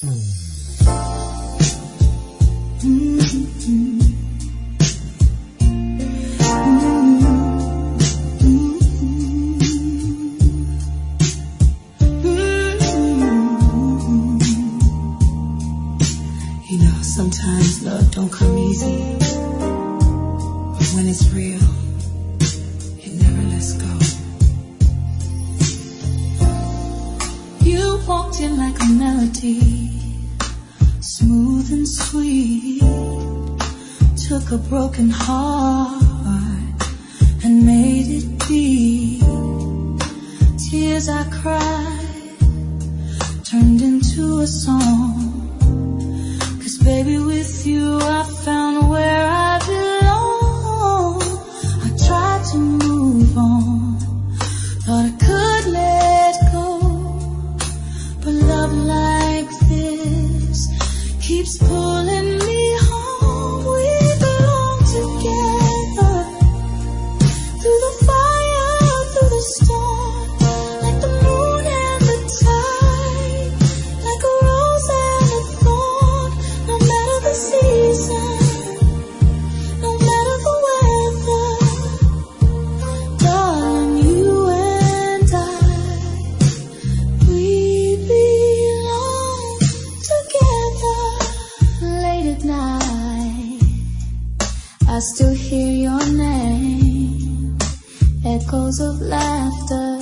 Sometimes love don't come easy, but when it's real, it never lets go. You walked in like a melody, smooth and sweet. Took a broken heart and made it beat. Tears I cried turned into a song. Baby, with you I found where I belong. I tried to move on, thought I could let go, but love like this keeps pulling me home. We belong together, through the fire, through the storm, like the moon and the tide, like a rose and a thorn. No matter the season, no matter the weather, darling, you and I, we belong together. Late at night, I still hear your name, echoes of laughter,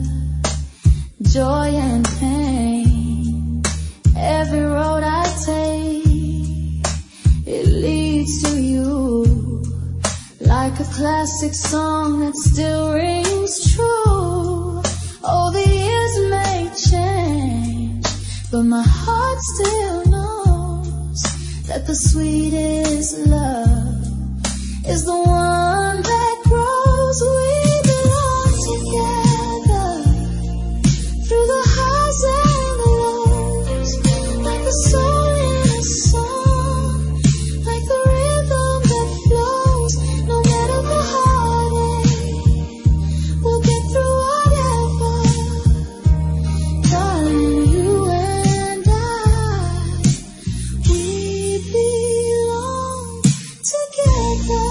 joy and pain. Every road I take, it leads to you, like a classic song that still rings true. Oh, the years may change, but my heart still knows that the sweetest love is the one that grows. We belong together, through the highs and the lows, like the soul in a song, like the rhythm that flows. No matter the heartache, we'll get through whatever. Darling, you and I, we belong together.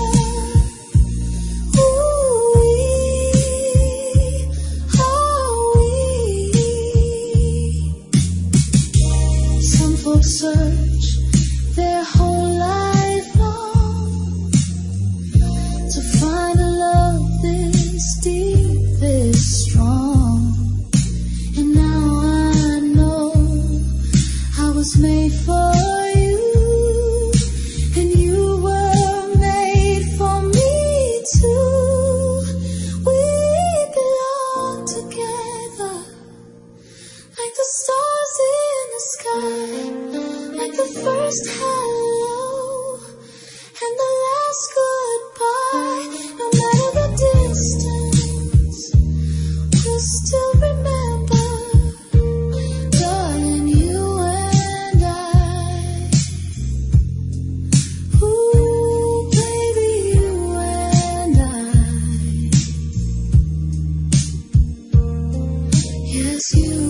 Ooh, some folks search their whole life long to find a love this deep, this strong. And now I know I was made for you, and you were made for me too. We belong together, like the stars in the sky, like the first hello and the last goodbye. No matter the distance, we'll still remember, darling, you and I. Ooh, baby, you and I. Yes, you